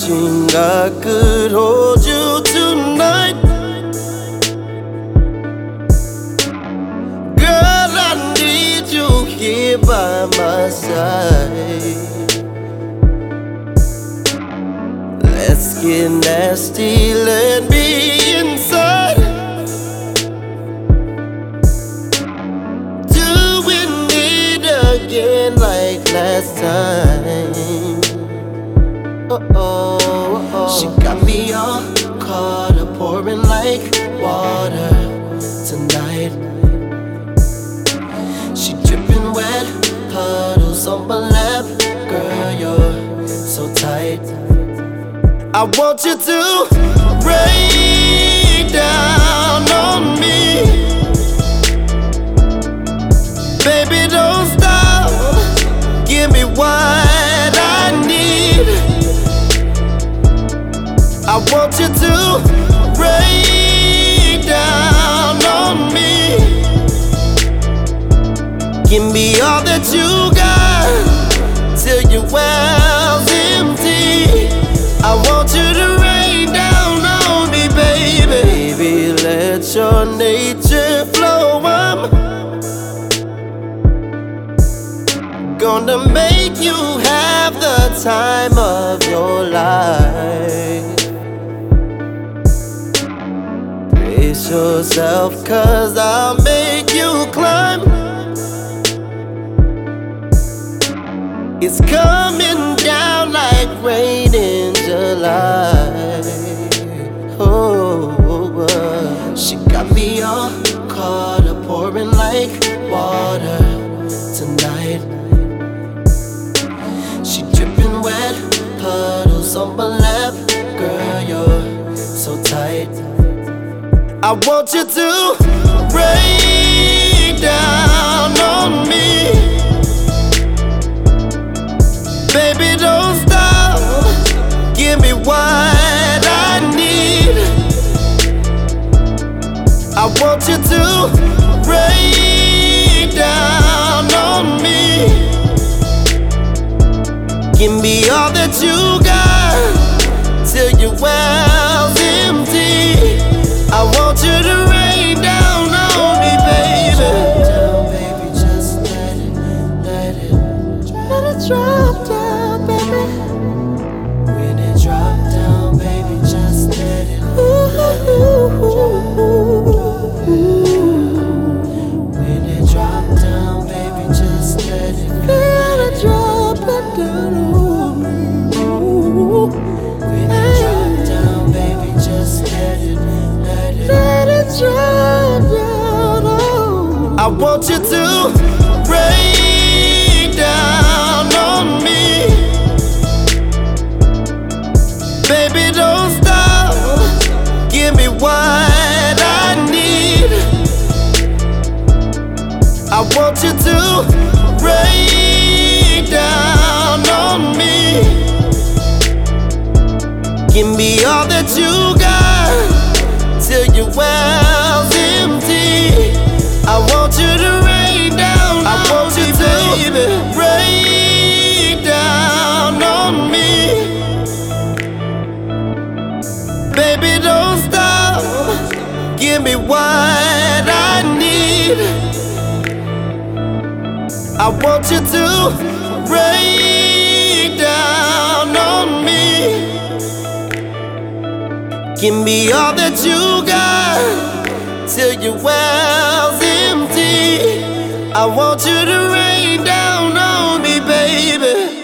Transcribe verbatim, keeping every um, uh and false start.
Wishing I could hold you tonight. Girl, I need you here by my side. Let's get nasty, let me inside. Doing it again like last time. Uh-oh, uh-oh. She got me all caught up, pouring like water tonight. She dripping wet, puddles on my lap. Girl, you're so tight. I want you to rain down on me. Baby, don't stop. Give me what I need. I want you to rain down on me. Give me all that you got till your well's empty. I want you to rain down on me, baby. Baby, let your nature flow. I'm gonna make you have the time of your life. Brace yourself, cause I'll make you climb. It's coming down like rain in July. Oh, uh, she got me all caught up, pouring like water tonight. She dripping wet, puddles on my lap. Girl, you're so tight. I want you to rain down on me. Baby, don't stop. Give me what I need. I want you to rain down on me. Give me all that you got till your well's empty. I want you to rain down on me, baby. Down, baby, just let it, let it, let it drop down, baby. When it drop down, baby, just let it, let it drop down. When it drop down, baby, just let it, let it drop down on me. When it drop down, baby, just let it, let it, let it drop down on me. I want you to rain down on me. Baby, don't stop. Give me what I need. I want you to rain down on me. Give me all that you got till your well's empty. I want you to rain down. I want you to baby, rain down on me. Baby, don't stop. Give me what I need. I want you to rain down on me. Give me all that you got till your well's empty. I want you to rain down on me, baby.